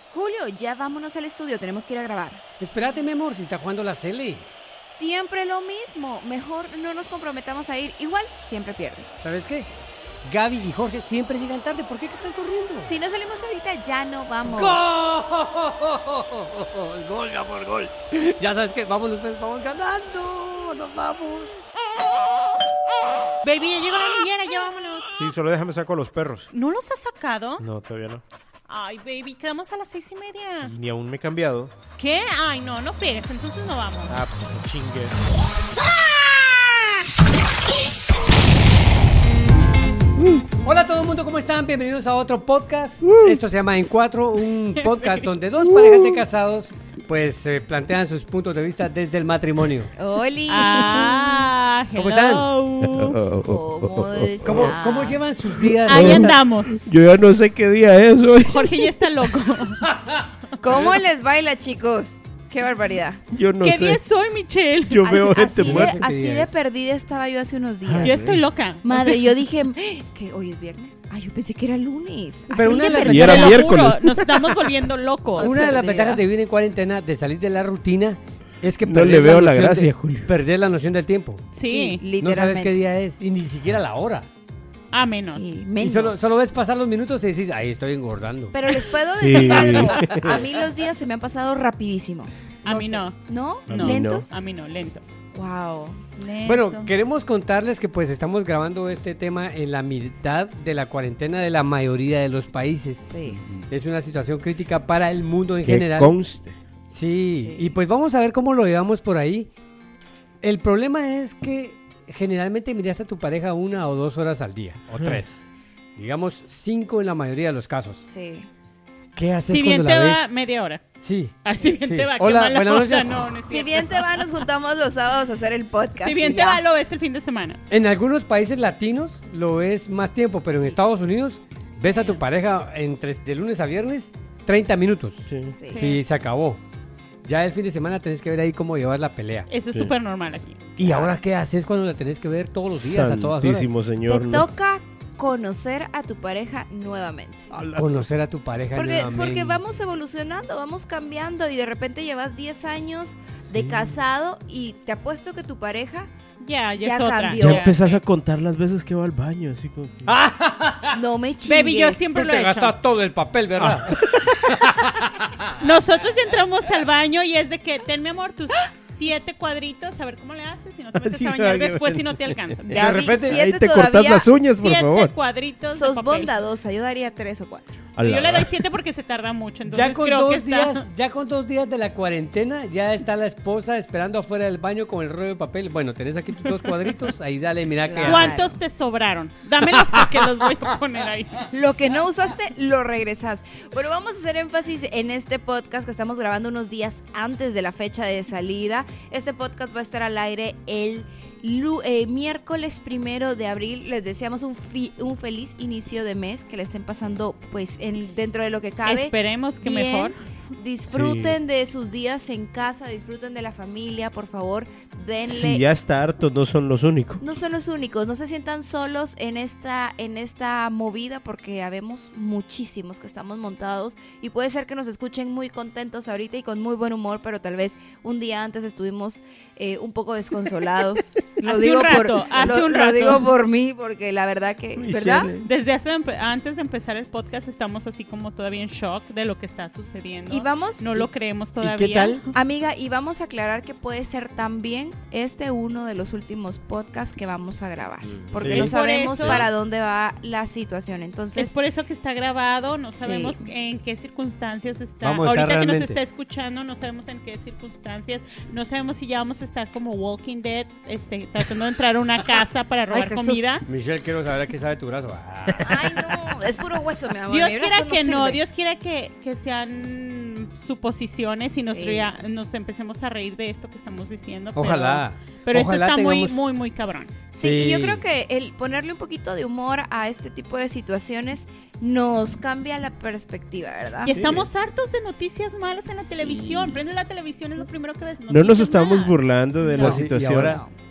Julio, ya vámonos al estudio, tenemos que ir a grabar. Espérate, mi amor, si está jugando la Cele. Siempre lo mismo, mejor no nos comprometamos a ir, igual siempre pierdes. ¿Sabes qué? Gaby y Jorge siempre llegan tarde, ¿por qué estás corriendo? Si no salimos ahorita, ya no vamos. ¡Gol! ¡Gol, mi amor, gol! Ya sabes que vamos ganando, nos vamos. Baby, ya llegó la niñera, ya vámonos. Sí, solo déjame sacar los perros. ¿No los has sacado? No, todavía no. Ay, baby, quedamos a las 6:30. Ni aún me he cambiado. ¿Qué? Ay, no friegues, entonces no vamos. Ah, pues chingue. Hola a todo el mundo, ¿cómo están? Bienvenidos a otro podcast. Esto se llama En Cuatro, un podcast donde dos parejas de casados pues plantean sus puntos de vista desde el matrimonio. ¡Holi! ¿Cómo están? ¿Cómo llevan sus días? Ahí andamos. Yo ya no sé qué día es hoy. Jorge ya está loco. ¿Cómo les baila, chicos? ¡Qué barbaridad! Yo no ¿Qué sé. día es hoy, Michelle? Yo veo gente muerta. Así de perdida estaba yo hace unos días. Yo estoy loca. Madre, yo dije, ¿que hoy es viernes? Ay, yo pensé que era lunes. Pero Así una de de las- perdida. Y era Te lo miércoles. juro, nos estamos volviendo locos. Una de las perdida. ventajas de vivir en cuarentena, de salir de la rutina, es que No perdés le veo la noción gracia, de- Julio. Perdés la noción del tiempo. Sí, No literalmente. sabes qué día es y ni siquiera la hora. a menos. Sí, Y menos. solo ves pasar los minutos y decís, ahí estoy engordando. Pero les puedo Sí. decir algo. A mí los días se me han pasado rapidísimo. A mí sé. no. ¿No? A mí ¿Lentos? A mí no, lentos. Wow. Bueno, queremos contarles que pues estamos grabando este tema en la mitad de la cuarentena de la mayoría de los países. Sí. Es una situación crítica para el mundo en Que general. conste. Sí, Sí. y pues vamos a ver cómo lo llevamos por ahí. El problema es que generalmente miras a tu pareja 1 o 2 horas al día, o 3. Digamos 5 en la mayoría de los casos. Sí. ¿Qué haces Si bien cuando te la va ves? media hora. Sí. Ay, si bien Sí. te va, qué Hola, mala buenas onda. noches. No es Si cierto. bien te va, nos juntamos los sábados a hacer el podcast. Si bien y te ya. va, lo ves el fin de semana. En algunos países latinos lo ves más tiempo, pero en Estados Unidos ves a tu pareja de lunes a viernes 30 minutos. Sí. Sí. Sí, se acabó. Ya el fin de semana tenés que ver ahí cómo llevar la pelea. Eso es Sí. súper normal aquí. ¿Y ahora qué haces cuando la tenés que ver todos los días, a todas horas? Santísimo Señor. Te ¿no? toca conocer a tu pareja nuevamente. Conocer a tu pareja nuevamente. Porque vamos evolucionando, vamos cambiando y de repente llevas 10 años de casado y te apuesto que tu pareja Ya Ya es otra. cambió. Ya empezás a contar las veces que va al baño, así como que... no me chingues. Baby, yo siempre lo te he hecho. gastas todo el papel, ¿verdad? Nosotros ya entramos al baño y es de que, ten mi amor, tus 7 cuadritos, a ver cómo le haces, si no te metes Sí, a bañar no, después que- si no te alcanzan. De Gaby, repente, 7 Ahí te todavía, cortas las uñas, por 7 favor. cuadritos de sos papel. bondadosa, yo daría 3 o 4. Yo le doy 7 porque se tarda mucho, entonces Ya con, creo que 2 está... días, ya con 2 días de la cuarentena, ya está la esposa esperando afuera del baño con el rollo de papel. Bueno, tenés aquí tus 2 cuadritos, ahí dale, mira que... Claro. ¿Cuántos te sobraron? Dámelos porque los voy a poner ahí. Lo que no usaste, lo regresas. Bueno, vamos a hacer énfasis en este podcast que estamos grabando unos días antes de la fecha de salida. Este podcast va a estar al aire el miércoles 1 de abril. Les deseamos un feliz inicio de mes, que le estén pasando pues dentro de lo que cabe. Esperemos que Bien. mejor. Disfruten de sus días en casa, disfruten de la familia, por favor, denle. Si ya está harto, no son los únicos. No son los únicos, no se sientan solos en esta movida porque habemos muchísimos que estamos montados y puede ser que nos escuchen muy contentos ahorita y con muy buen humor, pero tal vez un día antes estuvimos un poco desconsolados. Hace un rato. Lo digo por mí porque la verdad que, ¿verdad? Desde antes de empezar el podcast estamos así como todavía en shock de lo que está sucediendo. Y vamos, No lo creemos todavía. ¿Y qué tal? amiga, y vamos a aclarar que puede ser también uno de los últimos podcasts que vamos a grabar, porque Sí. no Es por sabemos eso- para dónde va la situación, Es entonces por eso que está grabado, no Sí. sabemos en qué circunstancias está. Vamos a estar Ahorita que nos realmente. está escuchando, no sabemos en qué circunstancias, no sabemos si ya vamos a estar como Walking Dead, tratando de entrar a una casa para robar Jesús. comida. Michelle, quiero saber a qué sabe tu brazo. Ah. ay no, es puro hueso, mi amor. Dios mi quiera brazo que no, sirve. Dios quiera que sean suposiciones y Sí. nos empecemos a reír de esto que estamos diciendo. pero- Ojalá. Pero esto Ojalá está muy, tengamos- muy, muy cabrón. Sí, Sí. y yo creo que el ponerle un poquito de humor a este tipo de situaciones nos cambia la perspectiva, ¿verdad? Y estamos hartos de noticias malas en la Sí. televisión. Prendes la televisión, es lo primero que ves. No nos noticias estamos malas. burlando de No. la Sí, y situación. ahora-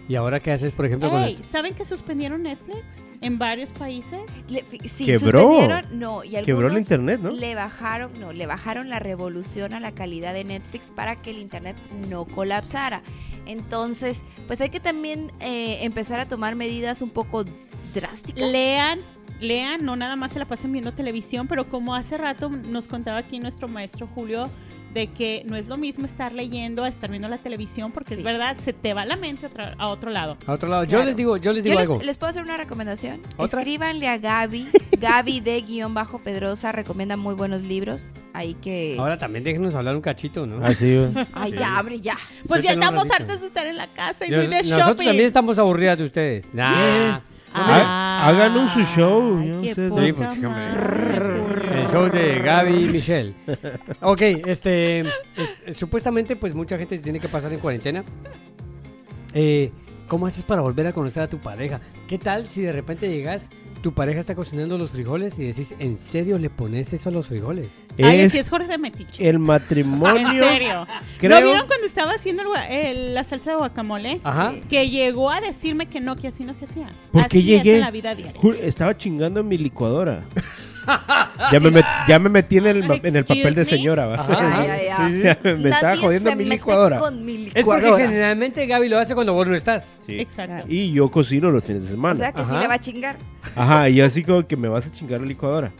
¿Y ahora qué haces, por ejemplo, con Ey, esto? ¿saben que suspendieron Netflix en varios países? Sí, Quebró. suspendieron, no, y Quebró el algunos internet, ¿no? le bajaron la revolución a la calidad de Netflix para que el internet no colapsara. Entonces, pues hay que también empezar a tomar medidas un poco drásticas. Lean, no nada más se la pasen viendo televisión, pero como hace rato nos contaba aquí nuestro maestro Julio, de que no es lo mismo estar leyendo a estar viendo la televisión, porque Sí. es verdad, se te va la mente a otro lado. A otro lado. Claro. Yo les digo algo. Les puedo hacer una recomendación. ¿Otra? Escríbanle a Gaby. Gaby de _Pedrosa recomienda muy buenos libros. Ahí que. Ahora también déjenos hablar un cachito, ¿no? Así, güey. Ay, Sí. ya, abre ya. Pues ya Suéltenlo un estamos ratito. hartos de estar en la casa y Yo- muy de nosotros shopping. también estamos aburridas de ustedes. Nah. Hagan un su show, yo no qué sé, poca sí, pues, hombre. madre. El show de Gaby y Michelle. Ok, supuestamente pues mucha gente se tiene que pasar en cuarentena. ¿Cómo haces para volver a conocer a tu pareja? ¿Qué tal si de repente llegas, tu pareja está cocinando los frijoles y decís, ¿en serio le pones eso a los frijoles? Ay, Es sí es Jorge de Metiche. el matrimonio. En serio. Creo- ¿No vieron cuando estaba haciendo la salsa de guacamole? Ajá. Que llegó a decirme que no, que así no se hacía. ¿Por qué Así llegué? es en la vida diaria. Estaba chingando en mi licuadora. ya me metí en el papel de Excuse me. señora. ¿va? Ajá. Ya, ya. Sí, sí. Me estaba Nadie jodiendo se mi mete licuadora. con mi Es porque licuadora. generalmente Gaby lo hace cuando vos no estás. Sí. Exacto. Y yo cocino los fines de semana. O sea que sí Ajá. le va a chingar. Ajá, y así como que me vas a chingar la licuadora.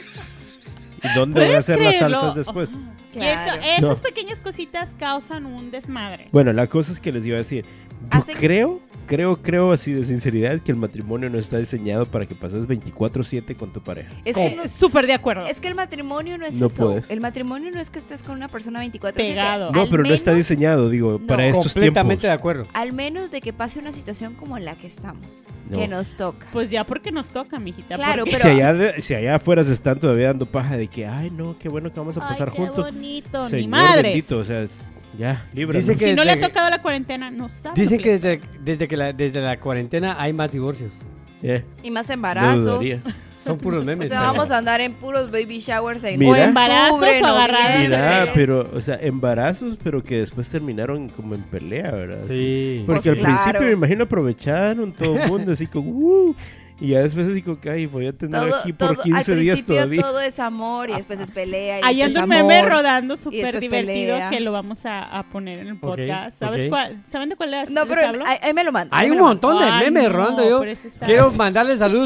¿Y dónde voy a ¿Puedes hacer las creerlo? salsas después? Ajá. Claro. Y esas No. pequeñas cositas causan un desmadre. Bueno, la cosa es que les iba a decir. Yo Hacen- creo así de sinceridad que el matrimonio no está diseñado para que pases 24/7 con tu pareja. Es que, no- Súper de acuerdo. es que el matrimonio no es No eso. puedes. El matrimonio no es que estés con una persona 24/7. Pegado. No, Al pero no está menos- diseñado, digo, No. para estos Completamente de tiempos. acuerdo. Al menos de que pase una situación como en la que estamos. No. Que nos toca. Pues ya porque nos toca, mijita. Claro, porque- pero- Si allá afuera se están todavía dando paja de que, ay, no, qué bueno que vamos a Ay, pasar qué juntos. bonito, ni Señor madres. bendito, o sea, ya, líbranos. Dice que Si no le ha desde- tocado la cuarentena, no sabe. Dicen lo que le- desde la cuarentena hay más divorcios. Y más No embarazos. dudaría. Son puros O memes. sea, pero- vamos a andar en puros baby showers en Mira. O embarazos octubre, o agarradas. noviembre. Mira, pero, o sea, embarazos, pero que después terminaron como en pelea, ¿verdad? Sí. Porque Pues al claro. principio me imagino aprovecharon todo el mundo, así como, y ya después así como que, ay, voy a tener Todo, aquí por todo- 15 al días principio todavía. todo es amor y después es pelea. Y Ahí después anda un meme amor. rodando súper después divertido pelea. que lo vamos a poner en el podcast. ¿Sabes ok. cuál? ¿Saben de cuál es? No, pero ahí me lo mando. Hay ahí un me lo montón de Ay, memes no, rodando yo. pero ese está- Quiero mandarle saludos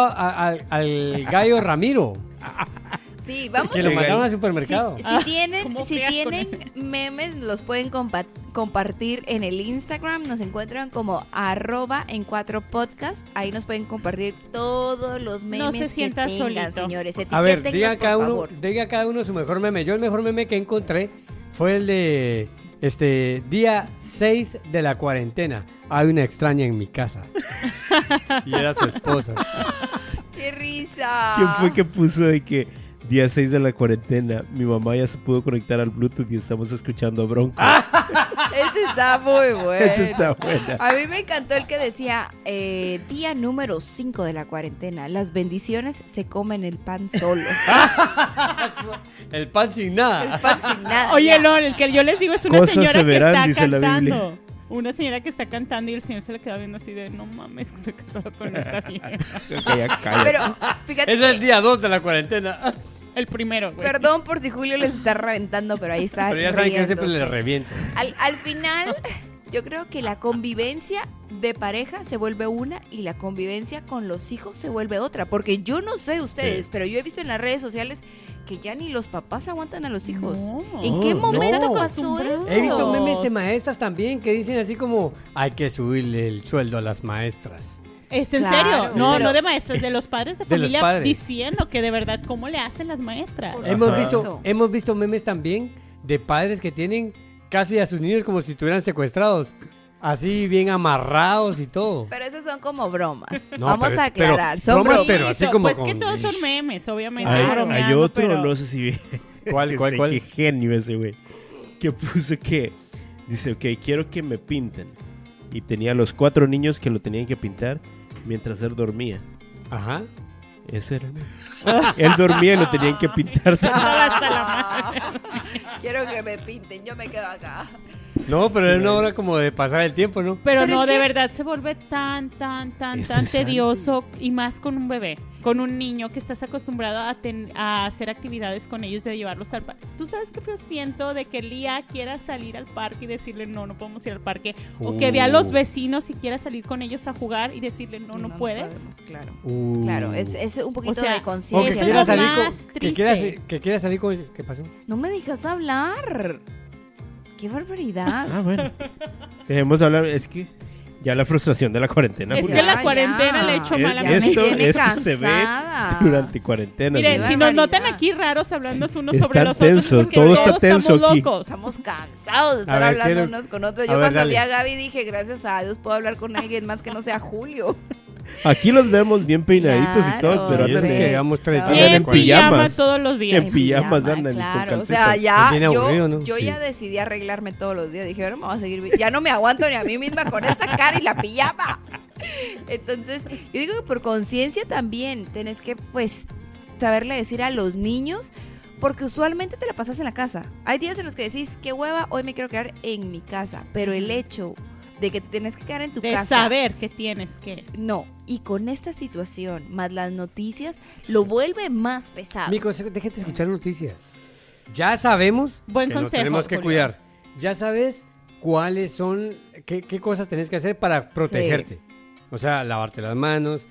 al gallo Ramiro, mando. Sí, vamos que lo Sí, mandaron gallo. al supermercado. Si tienen, ¿cómo si fregas con tienen memes, los pueden compartir en el Instagram. Nos encuentran como @en4podcast. Ahí nos pueden compartir todos los memes se que sienta tengan, solito. señores. A ver, Etiquétenlos, diga por cada uno su mejor meme. Yo el mejor meme que encontré fue el de día 6 de la cuarentena. Hay una extraña en mi casa. Y era su esposa. ¡Qué risa! ¿Quién fue que puso de que día 6 de la cuarentena, mi mamá ya se pudo conectar al Bluetooth y estamos escuchando a Bronco? Este está muy bueno. Esa está buena. A mí me encantó el que decía, día número 5 de la cuarentena, las bendiciones se comen el pan solo. El pan sin El nada. pan sin nada. Oye, ya. no, el que yo les digo es una Cosas señora se que verán, está dice la Biblia. cantando. Una señora que está cantando y el señor se le queda viendo así de, no mames, que estoy casado con esta vieja. Cállate. Pero, fíjate, Es el día 2 de la cuarentena. El primero, güey. perdón por si Julio les está reventando, pero ahí está Pero ya saben que yo siempre riéndose. les reviento. Al final, yo creo que la convivencia de pareja se vuelve una y la convivencia con los hijos se vuelve otra. Porque yo no sé ustedes, Sí. pero yo he visto en las redes sociales que ya ni los papás aguantan a los hijos. No. ¿En qué No, momento no. pasó eso? He visto memes de maestras también que dicen así como hay que subirle el sueldo a las maestras. ¿Es en Claro, serio? No, pero- no de maestras, de los padres de De los familia padres. diciendo que de verdad cómo le hacen las maestras. Por Hemos supuesto. visto memes también de padres que tienen casi a sus niños como si estuvieran secuestrados. Así bien amarrados y todo. Pero esas son como bromas. No, Vamos pero a es- pero aclarar. Son bromas, bromas. pero así como pues con- que todos son memes, obviamente. Hay, bromeando, hay otro, pero- no sé si vi. ¿Cuál, que cuál, sé cuál? Qué genio ese güey. Que puso que dice, ok, quiero que me pinten. Y tenía los 4 niños que lo tenían que pintar mientras él dormía. Ajá. Ese era. Él dormía y lo tenían que pintar. Estaba hasta la madre. Quiero que me pinten, yo me quedo acá. No, pero es una hora como de pasar el tiempo, ¿no? Pero Pero no, es de que- verdad se vuelve tan Estresante. tedioso y más con un bebé, con un niño que estás acostumbrado a hacer actividades con ellos, de llevarlos al parque. ¿Tú sabes qué feo siento de que Lía quiera salir al parque y decirle no podemos ir al parque? O que vea a los vecinos y quiera salir con ellos a jugar y decirle no puedes. podemos, claro. Uh. Claro, es un poquito O sea, de O que conciencia. Eso es quiera lo salir más con... triste. Que quiera salir con... ¿Qué pasó? No me dejas hablar. ¡Qué barbaridad! Ah, bueno. Dejemos hablar. Es que ya la frustración de la cuarentena. Es Julio. que la cuarentena le ha hecho mal a Ya mi me esto tiene se ve cansada. durante cuarentena. Miren, Qué si nos notan barbaridad. aquí raros hablando unos Están sobre los otros, tensos, porque todo está todos tenso estamos aquí. locos. Estamos cansados de A estar ver, hablando quiero- unos con otros. a Yo ver, cuando dale. vi a Gaby dije, gracias a Dios puedo hablar con alguien más que no sea Julio. Aquí los vemos bien peinaditos y todo, Claro, pero Y eso andan es sí. que llevamos 3 Claro. días En de pijamas. pijama todos los días. En pijamas andan y con claro. O calcetas. sea, ya Es bien yo, aburrido, ¿no? yo Sí. ya decidí arreglarme todos los días. Dije, ahora me voy a seguir. Ya no me aguanto ni a mí misma con esta cara y la pijama. Entonces, yo digo que por conciencia también tenés que, pues, saberle decir a los niños, porque usualmente te la pasas en la casa. Hay días en los que decís, qué hueva, hoy me quiero quedar en mi casa. Pero el hecho de que te tienes que quedar en tu De casa. saber que tienes que. No, y con esta situación, más las noticias, lo vuelve más pesado. Mi consejo, déjate escuchar noticias. Ya sabemos Buen que nos consejo, tenemos que Julio. cuidar. Ya sabes cuáles son, qué cosas tenés que hacer para protegerte. O sea, lavarte las manos,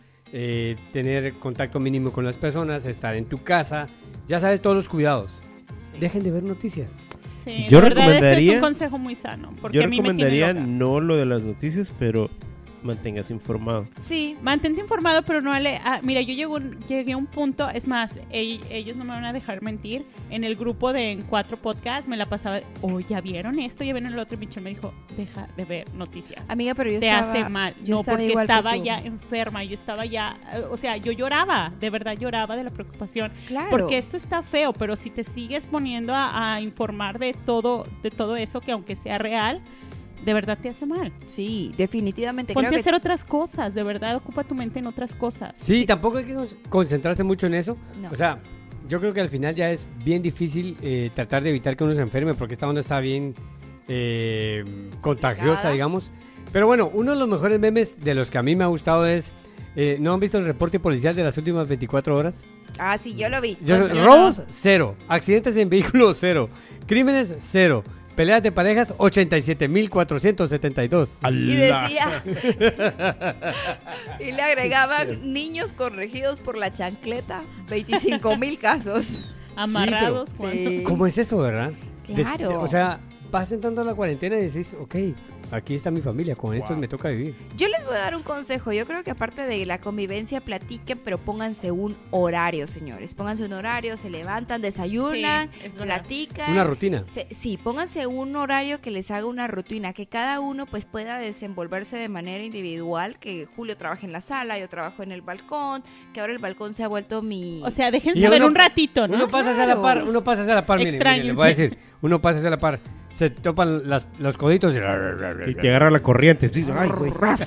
tener contacto mínimo con las personas, estar en tu casa. Ya sabes todos los cuidados. Sí. Dejen de ver noticias. Sí, Yo la verdad ese es recomendaría- un consejo muy sano. Porque Yo a mí me recomendaría tiene loca. no lo de las noticias, pero manténgase informado. Sí, Mantente informado, pero no le... mira, yo llegué a un punto, es más, ellos no me van a dejar mentir, en el grupo de En Cuatro Podcast me la pasaba, ¿ya vieron esto? Ya vieron el otro, y Michelle me dijo, deja de ver noticias. amiga, pero yo Te estaba... hace mal. yo No, estaba porque igual que estaba tú. ya enferma, yo estaba ya... o sea, yo lloraba, de verdad lloraba de la preocupación. Claro. Porque esto está feo, pero si te sigues poniendo a informar de todo eso, que aunque sea real, de verdad te hace mal. Sí, definitivamente. Ponte creo a que hacer otras cosas, de verdad, ocupa tu mente en otras cosas. Sí, tampoco hay que concentrarse mucho en eso. No. O sea, yo creo que al final ya es bien difícil tratar de evitar que uno se enferme porque esta onda está bien contagiosa, Complicada. digamos. Pero bueno, uno de los mejores memes de los que a mí me ha gustado es, ¿no han visto el reporte policial de las últimas 24 horas? Ah, sí, yo lo vi. Yo Robos, 0. Accidentes en vehículos, 0. Crímenes, 0. Peleas de parejas, 87,472. Y decía... y le agregaban niños corregidos por la chancleta, 25,000 casos. Amarrados. Sí, ¿cuánto? Sí. ¿Cómo es eso, verdad? Claro. O sea, vas entrando a la cuarentena y decís, ok, aquí está mi familia, con esto me toca vivir. Yo les voy a dar un consejo. Yo creo que aparte de la convivencia, platiquen, pero pónganse un horario, señores. Pónganse un horario, se levantan, desayunan, Sí, es verdad. platican. Una rutina. Sí, pónganse un horario que les haga una rutina, que cada uno pues pueda desenvolverse de manera individual, que Julio trabaje en la sala, yo trabajo en el balcón, que ahora el balcón se ha vuelto mi... O sea, déjense Y ver uno- un ratito, ¿no? Uno pasa hacia la par, miren, miren, les voy a Extrañense. decir, uno pasa hacia la par, se topan los coditos y... Y te agarra la corriente. Sí, ay, güey. Sí.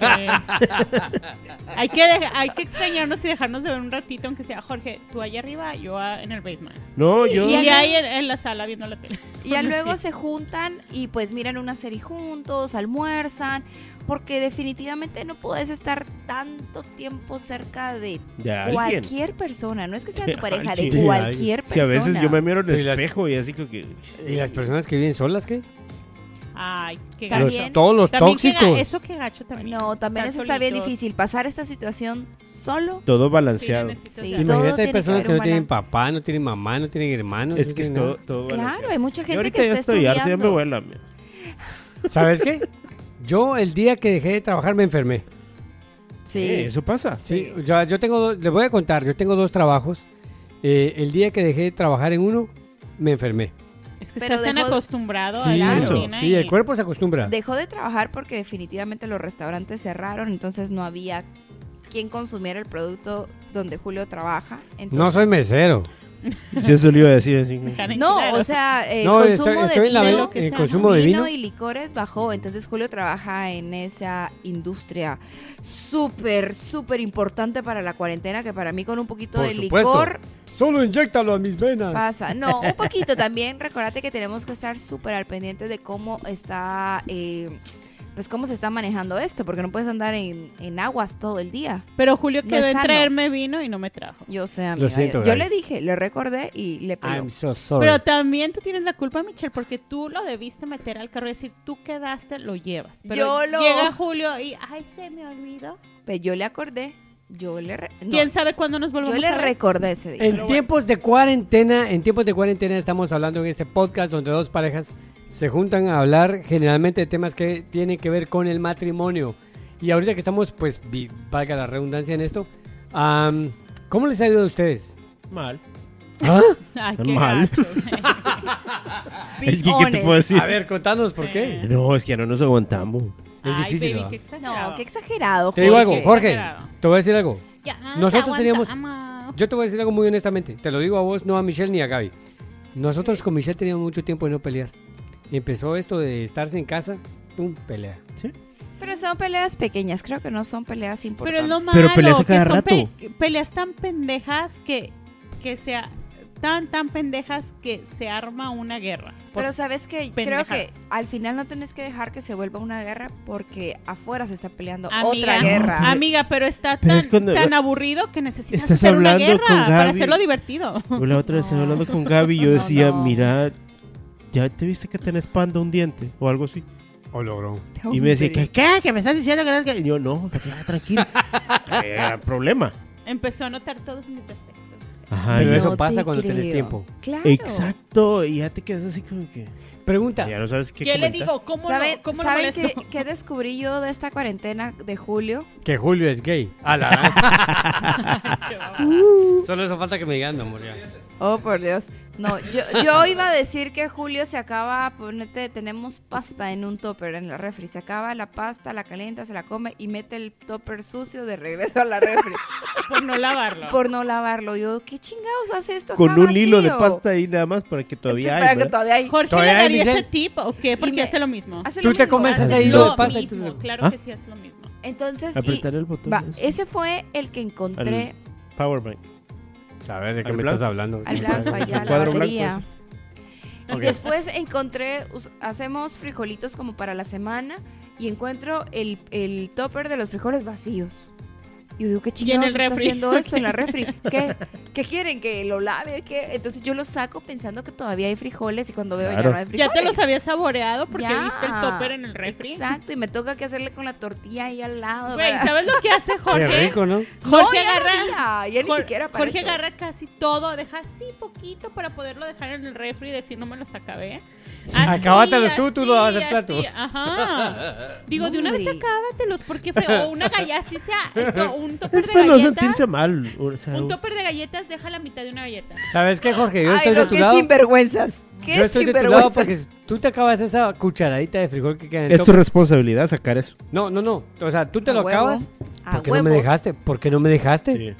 hay que extrañarnos y dejarnos de ver un ratito, aunque sea Jorge, tú allá arriba, yo en el basement. No, Sí, yo... Y él ahí en la sala viendo la tele. Y ya luego Sí. se juntan y pues miran una serie juntos, almuerzan, porque definitivamente no puedes estar tanto tiempo cerca de De alguien. cualquier persona, no es que sea tu De pareja, de alguien. cualquier Sí, a persona. veces yo me miro en el Y las- espejo y así como que... ¿Y las personas que viven solas qué? Ay, qué También- gacho. Todos los También tóxicos. eso que gacho también. No, también Estar eso está bien solitos. difícil, pasar esta situación solo. Todo Sí, balanceado. necesitas Sí, de- todo Imagínate, hay tiene que personas que haber no un tienen balance. papá, no tienen mamá, no tienen hermanos. Es no que es tienen todo, todo Claro, balanceado. hay mucha Yo gente ahorita que ya está estoy harto, ya me estudiando. vuela. mira. nada. ¿Sabes qué? Yo el día que dejé de trabajar me enfermé. Sí. Eso pasa. Sí, yo tengo, les voy a contar, yo tengo 2 trabajos. El día que dejé de trabajar en uno, me enfermé. Es que Pero estás tan dejó- acostumbrado a Sí, la eso. rutina. Sí, y- el cuerpo se acostumbra. Dejó de trabajar porque definitivamente los restaurantes cerraron, entonces no había quien consumiera el producto donde Julio trabaja. No entonces- soy mesero. Sí, eso le iba a decir así. No, Claro. o sea, el No, consumo estoy en la de vela, vino, que el sea, consumo de vino. y licores bajó, entonces Julio trabaja en esa industria súper, súper importante para la cuarentena, que para mí con un poquito Por de supuesto. licor Solo inyéctalo a mis venas. Pasa. No, un poquito también. Recordate que tenemos que estar súper al pendiente de cómo está, pues cómo se está manejando esto, porque no puedes andar en aguas todo el día. Pero Julio No quedó es en sano. traerme vino y no me trajo. Yo sé, amiga. siento, yo Gaby. le dije, le recordé y le peló. I'm so sorry. Pero también tú tienes la culpa, Michelle, porque tú lo debiste meter al carro y decir, tú quedaste, lo llevas. Pero llega Julio y, ay, se me olvidó. Pero yo le acordé. Yo le ¿Quién sabe cuándo nos yo volvemos le a ver? recordé ese día. En tiempos de cuarentena, estamos hablando en este podcast donde dos parejas se juntan a hablar generalmente de temas que tienen que ver con el matrimonio. Y ahorita que estamos, pues, valga la redundancia en esto, ¿cómo les ha ido a ustedes? Mal. ¿Ah? Ay, qué Mal. gacho. Be Es que, ¿qué te puedo honest. decir? A ver, contanos por qué. No, es que ya no nos aguantamos. Es Ay, difícil, baby, ¿no? qué exagerado. No, qué exagerado. Te digo algo, Jorge. Jorge, Exagerado. te voy a decir algo. Ya, Nosotros te teníamos- aguantamos. Yo te voy a decir algo muy honestamente. Te lo digo a vos, no a Michelle ni a Gaby. Nosotros con Michelle teníamos mucho tiempo de no pelear. Empezó esto de estarse en casa, pum, pelea. Pero son peleas pequeñas, creo que no son peleas Pero importantes. es lo malo, Pero peleas a cada que son rato. peleas tan pendejas que sea tan pendejas que se arma una guerra. Pero sabes que creo que pendejadas. al final no tienes que dejar que se vuelva una guerra porque afuera se está peleando Amiga, otra guerra. Amiga, pero está Pero tan, es cuando- tan aburrido que necesitas Estás hacer una hablando guerra con para Gaby. hacerlo divertido. La otra vez estaba hablando con Gaby y yo No, decía, no. mira, ¿ya te viste que tenés panda un diente? O algo así. O logró. Y me decía, ¿qué? ¿Que me estás diciendo que no es que...? Y yo, no, que ya, tranquilo. Era problema. Empezó a notar todos mis defectos. Ajá. Pero y- eso No pasa te cuando tenés creo. tiempo. Claro. Exacto. Y ya te quedas así como que... Pregunta. Ya no sabes qué ¿Qué le comentar. digo? ¿Cómo ¿Saben, lo ¿saben molesto? qué descubrí yo de esta cuarentena de julio? Que Julio es gay. Solo eso falta que me digan, mi amor. Ya. Oh, por Dios. No, yo iba a decir que julio se acaba, ponete, tenemos pasta en un topper en la refri. Se acaba la pasta, la calienta, se la come y mete el topper sucio de regreso a la refri Por no lavarlo. por no lavarlo. Yo, ¿qué chingados hace esto acá Con un hilo de vacío? pasta ahí nada más para que todavía Para hay, que ¿verdad? todavía hay. Jorge ¿Todavía le hay, daría ese Michelle? tip o qué? Porque me- hace lo mismo. Hace Tú lo te mismo, comes hace ese lo hilo mismo. de pasta y tú mismo, se- claro ¿Ah? que sí hace lo mismo. Entonces, y- Apretar el botón. va, ese. ese fue el que encontré Powerbank. ¿Sabes de qué ¿Al me blanco? estás hablando? al blanco allá, la cuadro blanco batería. Ok. Después encontré, hacemos frijolitos como para la semana y encuentro el topper de los frijoles vacíos. Yo digo, ¿qué chingados el está refri. haciendo esto en la refri? ¿Qué quieren? ¿Que lo lave? ¿Qué? Entonces yo lo saco pensando que todavía hay frijoles y cuando veo ya Claro. no hay frijoles. ¿Ya te los habías saboreado porque Ya. viste el topper en el refri? Exacto, y me toca que hacerle con la tortilla ahí al lado. Güey, ¿verdad? ¿sabes lo que hace Qué Jorge? rico, ¿no? No, Jorge ya agarra... no había, ya ni siquiera para Jorge eso. agarra casi todo, deja así poquito para poderlo dejar en el refri y decir no me los acabé. Acábatelos tú lo das el así, plato. Ajá. Digo, de una vez Hombre. acábatelos, porque o una galleta, así sea, un topper Es de para no galletas. sentirse mal. O sea, Un topper de galletas deja la mitad de una galleta. ¿Sabes qué, Jorge? Yo Ay, estoy de no, tu qué lado. sinvergüenzas. Yo Qué estoy de tu lado sinvergüenzas. porque tú te acabas esa cucharadita de frijol que queda en el es tu tope. responsabilidad sacar eso. No. O sea, tú te A lo huevo. acabas. A ¿Por qué no me huevos. dejaste? ¿Por qué no me dejaste? Sí.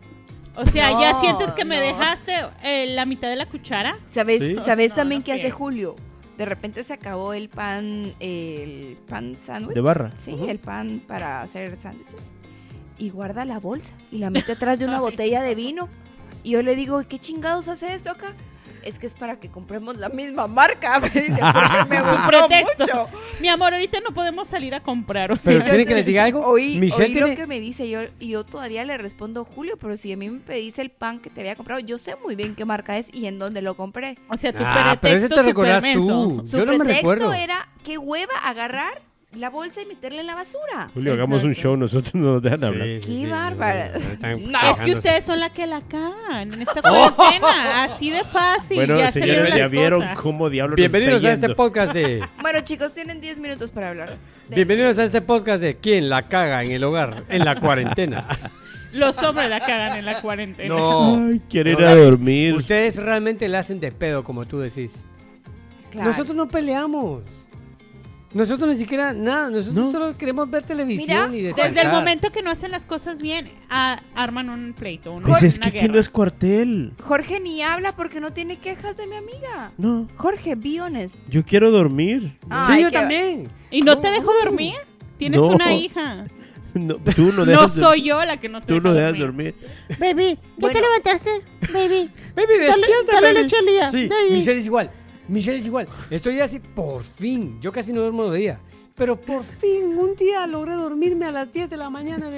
O sea, ¿ya No, sientes que me no. dejaste la mitad de la cuchara? ¿Sabes, Sí. ¿sabes No, también no qué hace creo. Julio? De repente se acabó el pan sándwich. De barra. Sí, Ujú. el pan para hacer sándwiches. Y guarda la bolsa y la mete atrás de una botella de vino. Y yo le digo, ¿qué chingados hace esto acá? Es que es para que compremos la misma marca. Me dice, porque me Su gustó pretexto. mucho. Mi amor, ahorita no podemos salir a comprar. O sea, Pero Entonces, ¿quieren que les diga algo? Oí Michelle lo tiene- que me dice y yo todavía le respondo, Julio, pero si a mí me pedís el pan que te había comprado, yo sé muy bien qué marca es y en dónde lo compré. o sea, tu Ah, pero ese pretexto te recordás supermenso. tú. Su Yo no me pretexto recuerdo. era, qué hueva agarrar la bolsa y meterla en la basura. Julio, hagamos un Exacto. show, nosotros no nos dejan hablar. Qué bárbara. Están No. Es que quejándose. ustedes son la que la cagan en esta cuarentena. Así de fácil. Bueno, ya se vieron señores, ya las vieron cosas. cómo diablos Bienvenidos nos está a este yendo. podcast de... Bueno, chicos, tienen 10 minutos para hablar. Bienvenidos a este podcast de ¿Quién la caga en el hogar? En la cuarentena. Los hombres la cagan en la cuarentena. No. Ay, quiero ir No, a dormir. Ustedes realmente le hacen de pedo, como tú decís. Claro. Nosotros no peleamos. Nosotros ni siquiera nada. Nosotros No. solo queremos ver televisión Mira, y descansar. Desde el momento que no hacen las cosas bien, arman un pleito. Pues es una que aquí guerra. no es cuartel. Jorge ni habla porque no tiene quejas de mi amiga. No, Jorge, be honest. yo quiero dormir. Sí, Ay, yo qué- también. ¿Y no te dejo dormir? Tienes No. una hija. No, tú no No dejas soy yo la que no te Tú no deja dejas dormir. Baby, ¿ya Bueno. te levantaste? Baby, Baby, despierta, dale baby. leche a Lía. Sí, Baby. Michelle es igual. Michelle es igual. Estoy así, por fin. Yo casi no duermo de día. Pero por fin, un día logré dormirme a las 10 de la mañana.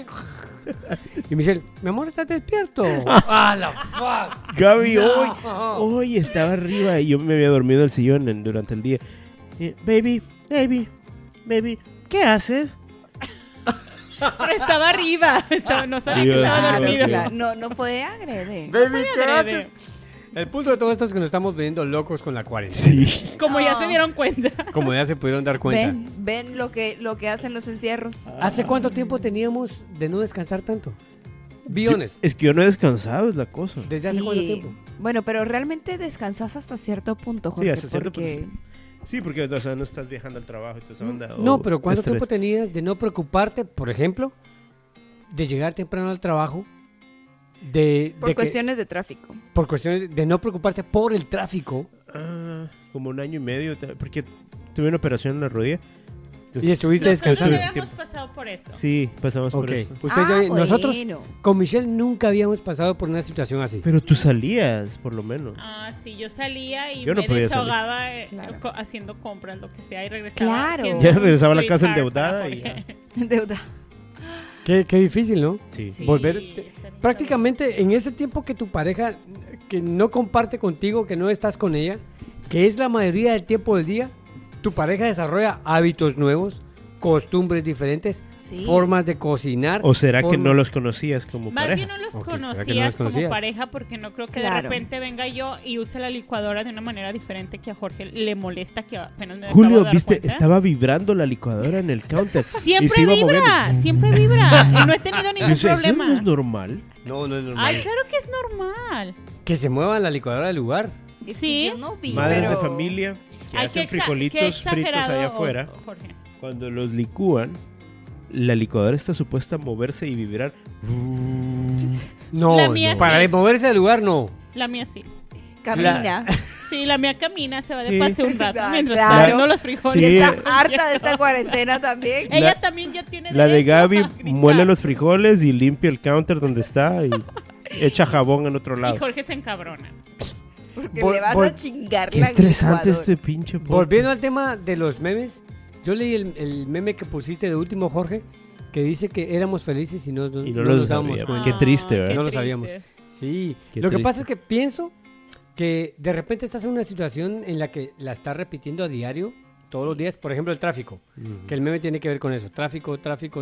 Y Michelle, mi amor, ¿estás despierto? ¡Ah, la fuck! Gaby, No. hoy estaba arriba y yo me había dormido en el sillón durante el día. Baby, ¿qué haces? Pero estaba arriba. No sabía que Dios, estaba Dios, dormido. Dios. No fue agrede. Baby, ¿qué Agrede. haces? El punto de todo esto es que nos estamos viendo locos con la cuarentena. Sí. Como ya se dieron cuenta. Como ya se pudieron dar cuenta. Ven lo que hacen los encierros. ¿Hace cuánto tiempo teníamos de no descansar tanto? Be honest. Es que yo no he descansado, es la cosa. ¿Desde hace Sí. cuánto tiempo? Bueno, pero realmente descansas hasta cierto punto, Jorge. Sí, hasta cierto porque... punto. Sí, porque o sea, no estás viajando al trabajo y toda esa onda. No, o pero ¿cuánto estrés. tiempo tenías de no preocuparte, por ejemplo, de llegar temprano al trabajo? Por cuestiones de tráfico. Por cuestiones de no preocuparte por el tráfico. Como un año y medio, porque tuve una operación en la rodilla. Entonces, Y estuviste Nosotros descansando. ya ese habíamos tiempo. pasado por esto. Sí, pasamos por Ok. eso. Nosotros Bueno. con Michelle nunca habíamos pasado por una situación así. Pero tú salías, por lo menos. Sí, yo salía y Yo no me podía desahogaba Claro. haciendo compras, lo que sea, y regresaba. Claro. haciendo Ya un regresaba a la casa sweetheart endeudada para y Jorge. Deuda. Qué difícil, ¿no? Sí. Sí, Volver- está bien Prácticamente en ese tiempo que tu pareja que no comparte contigo, que no estás con ella, que es la mayoría del tiempo del día, tu pareja desarrolla hábitos nuevos, costumbres diferentes, Sí. formas de cocinar. ¿O será que no formas- los conocías como Más pareja? bien no los Ok, ¿será que no conocías los como conocías? pareja, porque no creo que de Claro. repente venga yo y use la licuadora de una manera diferente, que a Jorge le molesta, que apenas me acabo Julio, de dar viste, cuenta. estaba vibrando la licuadora en el counter. y Siempre se iba vibra, moviendo. siempre vibra. Y no he tenido Yo ningún decía, ¿eso problema. no es normal? No, no es normal. Ay, claro que es normal. Que se mueva la licuadora del lugar. Es Sí. que yo no vi, Madres pero... de familia que Ay, hacen qué frijolitos fritos exagerado, allá afuera. Jorge. Cuando los licúan, la licuadora está supuesta a moverse y vibrar. No, La mía no. Para sí. moverse del lugar, no. La mía sí. Camina. Sí, la mía camina, se va de Sí. pase un rato mientras Claro. está haciendo los frijoles. Y Sí. está harta de esta cuarentena también. Ella La- también ya tiene La de derecho Gaby a gritar. muele los frijoles y limpia el counter donde está y echa jabón en otro Y lado. Jorge se encabrona. Porque Vol- le vas vol- a chingar Qué la estresante licuadora. este pinche podcast. Volviendo al tema de los memes, yo leí el meme que pusiste de último, Jorge, que dice que éramos felices y no lo nos dábamos sabíamos. cuenta. Qué triste, ¿verdad? qué No lo triste. sabíamos. Sí, Qué lo que triste. pasa es que pienso que de repente estás en una situación en la que la estás repitiendo a diario, todos los días, por ejemplo el tráfico, Ujú. que el meme tiene que ver con eso, tráfico,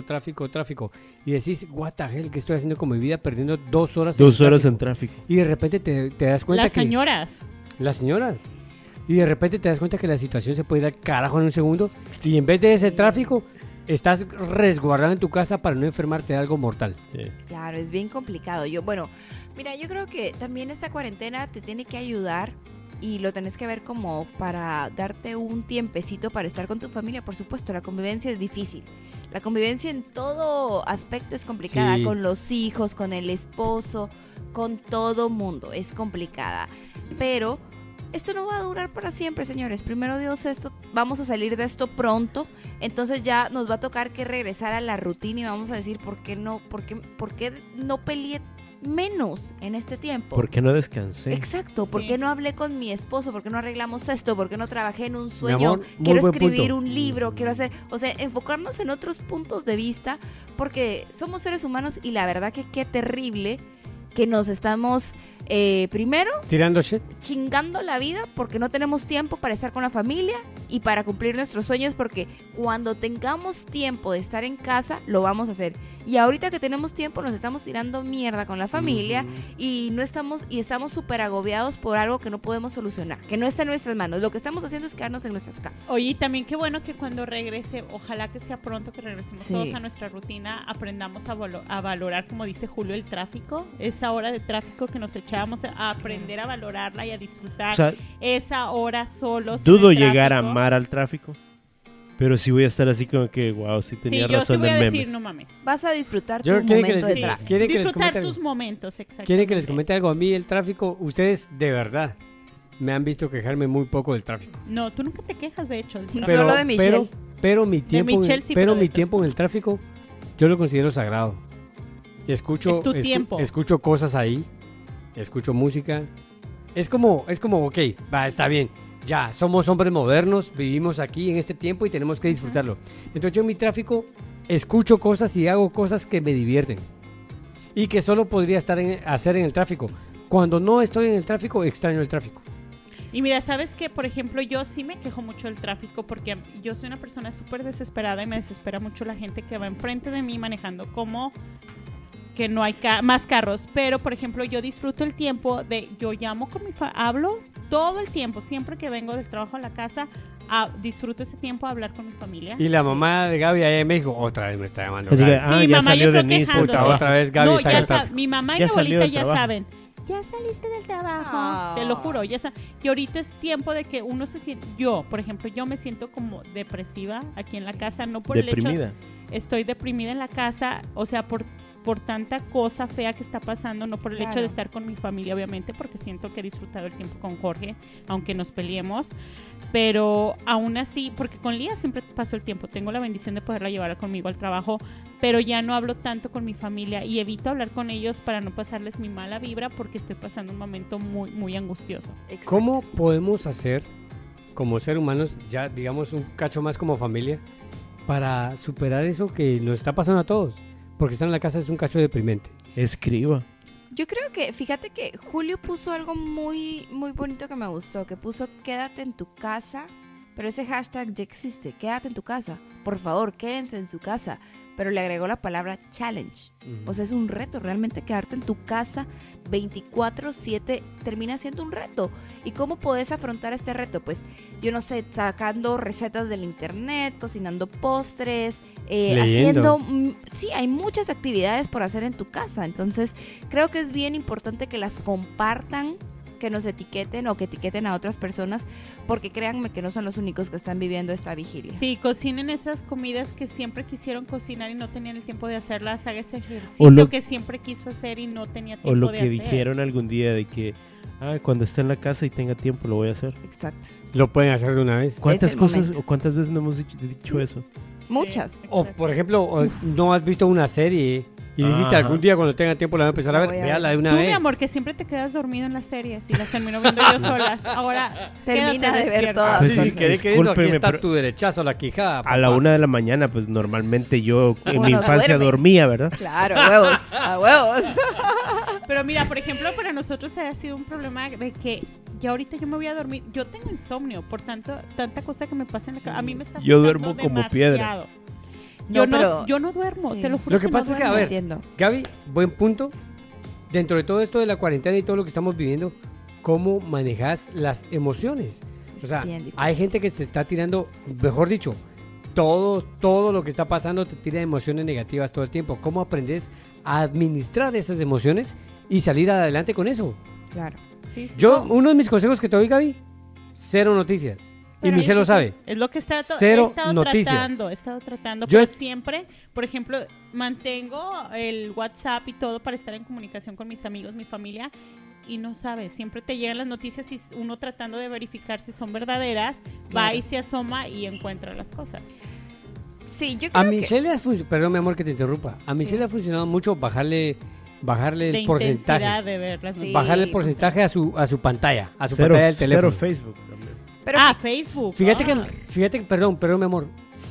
y decís, what the hell, ¿qué estoy haciendo con mi vida perdiendo 2 horas 2 el horas en tráfico? tráfico. Y de repente te das cuenta Las que... señoras. Las señoras. Y de repente te das cuenta que la situación se puede ir al carajo en un segundo y en vez de ese tráfico, estás resguardado en tu casa para no enfermarte de algo mortal. Sí. Claro, es bien complicado. Yo creo que también esta cuarentena te tiene que ayudar y lo tenés que ver como para darte un tiempecito para estar con tu familia. Por supuesto, la convivencia es difícil. La convivencia en todo aspecto es complicada, Sí. con los hijos, con el esposo, con todo mundo. Es complicada. Pero esto no va a durar para siempre, señores. Primero Dios, vamos a salir de esto pronto. Entonces ya nos va a tocar que regresar a la rutina y vamos a decir por qué no peleé menos en este tiempo. ¿Por qué no descansé? Exacto, ¿por Sí. qué no hablé con mi esposo? ¿Por qué no arreglamos esto? ¿Por qué no trabajé en un sueño? amor, muy Quiero buen escribir punto. un libro, quiero hacer, o sea, enfocarnos en otros puntos de vista, porque somos seres humanos y la verdad que qué terrible que nos estamos primero Tirando shit. chingando la vida porque no tenemos tiempo para estar con la familia y para cumplir nuestros sueños, porque cuando tengamos tiempo de estar en casa lo vamos a hacer, y ahorita que tenemos tiempo nos estamos tirando mierda con la familia y estamos súper agobiados por algo que no podemos solucionar, que no está en nuestras manos. Lo que estamos haciendo es quedarnos en nuestras casas. Oye, y también qué bueno que cuando regrese, ojalá que sea pronto que regresemos Sí. todos a nuestra rutina, aprendamos a valorar, como dice Julio, el tráfico, esa hora de tráfico que nos echábamos, a aprender a valorarla y a disfrutar O sea, esa hora solos. en dudo el llegar a tráfico. amar al tráfico, pero sí voy a estar así como que, wow, sí Sí, tenía yo sí razón voy a del decir, memes. no mames. Vas a disfrutar Yo tu quiero que momento les- de Sí, tráfico. ¿Quieren que les disfrutar comente tus algo? momentos, exactamente. ¿Quieren que les comente algo? A mí el tráfico, ustedes de verdad me han visto quejarme muy poco del tráfico. No, tú nunca te quejas, de hecho, del tráfico. Pero- Solo de Michelle. Pero mi tiempo, Michelle sí, pero pero de mi todo. tiempo en el tráfico yo lo considero sagrado. Escucho, Es tu tiempo. Escucho cosas ahí, escucho música. Es como, ok, va, está bien. Ya, somos hombres modernos, vivimos aquí en este tiempo y tenemos que disfrutarlo. Entonces yo en mi tráfico escucho cosas y hago cosas que me divierten. Y que solo podría hacer en el tráfico. Cuando no estoy en el tráfico, extraño el tráfico. Y mira, ¿sabes qué? Por ejemplo, yo sí me quejo mucho del tráfico porque yo soy una persona súper desesperada y me desespera mucho la gente que va enfrente de mí manejando como que no hay más carros. Pero, por ejemplo, yo disfruto el tiempo de... Yo llamo con hablo todo el tiempo, siempre que vengo del trabajo a la casa, disfruto ese tiempo a hablar con mi familia. Y la mamá de Gaby allá en México, otra vez me está llamando. Así que, Gaby. Sí, ya mamá, salió yo creo Denise. quejándose. Puta, otra vez Gaby No, está en ya el tráfico. mi mamá y Ya mi salió abuelita del ya trabajo. saben. Ya saliste del trabajo, Ah. te lo juro, ya y ahorita es tiempo de que uno se siente, yo, por ejemplo, yo me siento como depresiva aquí en la casa, no por Deprimida. el hecho, estoy deprimida en la casa, o sea, por tanta cosa fea que está pasando, no por el hecho Claro. de estar con mi familia, obviamente, porque siento que he disfrutado el tiempo con Jorge, aunque nos peleemos, pero aún así, porque con Lía siempre paso el tiempo, tengo la bendición de poderla llevar conmigo al trabajo, pero ya no hablo tanto con mi familia y evito hablar con ellos para no pasarles mi mala vibra porque estoy pasando un momento muy, muy angustioso. Exacto. ¿Cómo podemos hacer, como ser humanos, ya digamos un cacho más como familia, para superar eso que nos está pasando a todos? Porque estar en la casa es un cacho deprimente. Escriba. Yo creo que, fíjate que Julio puso algo muy, muy bonito que me gustó, que puso quédate en tu casa, pero ese hashtag ya existe, quédate en tu casa. Por favor, quédense en su casa. Pero le agregó la palabra challenge. O sea, es un reto, realmente quedarte en tu casa 24/7 termina siendo un reto. ¿Y cómo podés afrontar este reto? Pues, yo no sé, sacando recetas del internet, cocinando postres, Leyendo. haciendo... Sí, hay muchas actividades por hacer en tu casa. Entonces, creo que es bien importante que las compartan, que nos etiqueten o que etiqueten a otras personas, porque créanme que no son los únicos que están viviendo esta vigilia. Sí, cocinen esas comidas que siempre quisieron cocinar y no tenían el tiempo de hacerlas, haga ese O ejercicio lo- que siempre quiso hacer y no tenía tiempo O lo de que hacer. dijeron algún día de que cuando esté en la casa y tenga tiempo lo voy a hacer. Exacto. Lo pueden hacer de una vez. ¿Cuántas el cosas momento. o cuántas veces no hemos dicho eso? Muchas. O, por ejemplo, no has visto una serie y dijiste Ajá. algún día cuando tenga tiempo la voy a empezar a La ver, voy a véala de Tú, una mi vez. amor, que siempre te quedas dormido en las series y las termino viendo yo solas. Ahora, Termina quédate de ver despierta. todas. Así, Pues, si querés queriendo, aquí discúlpeme, está pero- tu derechazo a la quijada. A la papá. 1 de la mañana, pues normalmente yo en Uno mi infancia duerme. dormía, ¿verdad? Claro, a huevos, a huevos. Pero mira, por ejemplo, para nosotros ha sido un problema de que ya ahorita yo me voy a dormir. Yo tengo insomnio, por tanta cosa que me pasa en la cabeza. A mí me está Yo afectando duermo como piedra. demasiado. Yo No, pero- yo no duermo, Sí. te lo juro. Lo que no pasa es que, a duermo. ver, Entiendo. Gaby, buen punto. Dentro de todo esto de la cuarentena y todo lo que estamos viviendo, ¿cómo manejas las emociones? O sea, Es bien difícil. hay gente que se está tirando, mejor dicho, todo lo que está pasando te tira emociones negativas todo el tiempo. ¿Cómo aprendes a administrar esas emociones y salir adelante con eso? Claro. Sí, sí. Yo, uno de mis consejos que te doy, Gaby, cero noticias. Y Pero Michelle lo eso sí, sabe. Es lo que Cero he estado noticias. he estado tratando, Yo pero es- siempre, por ejemplo, mantengo el WhatsApp y todo para estar en comunicación con mis amigos, mi familia, y no sabes, siempre te llegan las noticias y uno tratando de verificar si son verdaderas, va Claro. y se asoma y encuentra las cosas. Sí, yo A creo que... Michelle le ha funcionado, perdón mi amor que te interrumpa, a Michelle le ha funcionado mucho bajarle De el porcentaje. intensidad de ver las Sí. noticias. Bajarle el porcentaje a su pantalla, a su Cero, pantalla del teléfono. cero Facebook también. Pero Facebook. Fíjate ah. que, perdón, mi amor,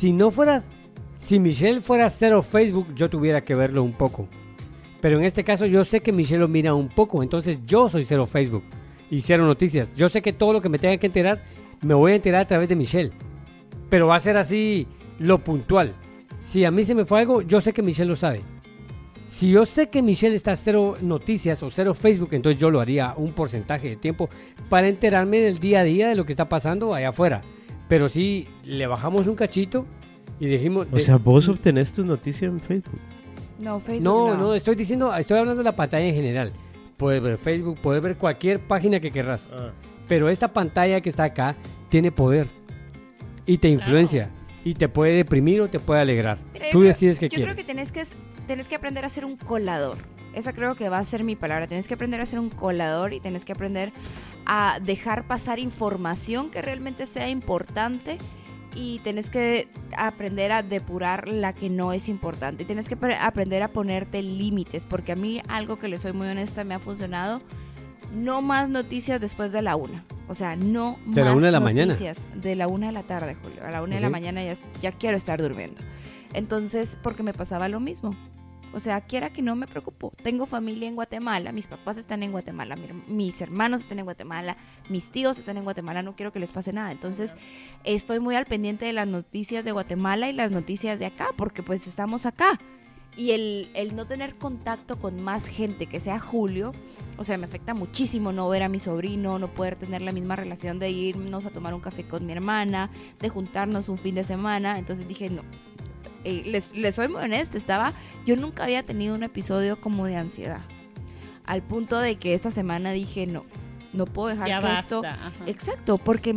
si Michelle fuera cero Facebook, yo tuviera que verlo un poco. Pero en este caso yo sé que Michelle lo mira un poco, entonces yo soy cero Facebook y cero noticias. Yo sé que todo lo que me tenga que enterar, me voy a enterar a través de Michelle. Pero va a ser así lo puntual. Si a mí se me fue algo, yo sé que Michelle lo sabe. Si yo sé que Michelle está cero noticias o cero Facebook, entonces yo lo haría un porcentaje de tiempo para enterarme del día a día de lo que está pasando allá afuera. Pero si le bajamos un cachito y dijimos... O sea, vos obtenés tus noticias en Facebook. no, Facebook no, estoy hablando de la pantalla en general. Puedes ver Facebook, puedes ver cualquier página que querrás. Pero esta pantalla que está acá tiene poder y te influencia y te puede deprimir o te puede alegrar. Mira, yo Tú creo- decides qué Yo quieres. creo que tenés que aprender a ser un colador. Esa creo que va a ser mi palabra. Tienes que aprender a ser un colador y tienes que aprender a dejar pasar información que realmente sea importante y tienes que aprender a depurar la que no es importante. Tienes que aprender a ponerte límites, porque a mí algo que le soy muy honesta me ha funcionado. No más noticias después de la 1. O sea, no ¿De más la 1 de la mañana? noticias. De la 1 de la tarde, Julio. A la 1 de la mañana ya quiero estar durmiendo. Entonces, porque me pasaba lo mismo. O sea, quiera que no me preocupo. Tengo familia en Guatemala, mis papás están en Guatemala, mis hermanos están en Guatemala, mis tíos están en Guatemala, no quiero que les pase nada. Entonces, estoy muy al pendiente de las noticias de Guatemala y las noticias de acá, porque pues estamos acá. Y el no tener contacto con más gente que sea Julio, o sea, me afecta muchísimo no ver a mi sobrino, no poder tener la misma relación de irnos a tomar un café con mi hermana, de juntarnos un fin de semana. Entonces dije, no. Les soy muy honesta, yo nunca había tenido un episodio como de ansiedad, al punto de que esta semana dije no puedo dejar ya que basta, esto, ajá. exacto, porque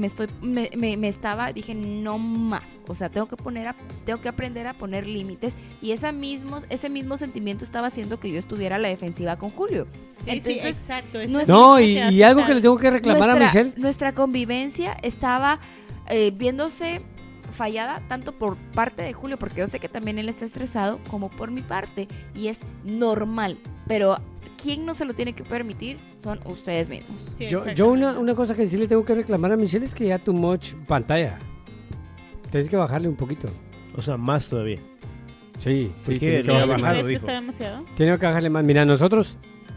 dije no más, o sea, tengo que aprender a poner límites, y ese mismo sentimiento estaba haciendo que yo estuviera a la defensiva con Julio. Sí, Entonces, sí, exacto. No, y algo que le tengo que reclamar a Michelle. Nuestra convivencia estaba viéndose fallada tanto por parte de Julio, porque yo sé que también él está estresado, como por mi parte, y es normal, pero quien no se lo tiene que permitir son ustedes mismos. Sí, Yo una cosa que sí le tengo que reclamar a Michelle es que ya too much pantalla. Tienes que bajarle un poquito. O sea, más todavía. Sí, ¿Por sí, qué? tienes que Le ha bajarle bajado, más. ¿Crees que dijo. está demasiado? Tiene que bajarle más. Mira, nosotros,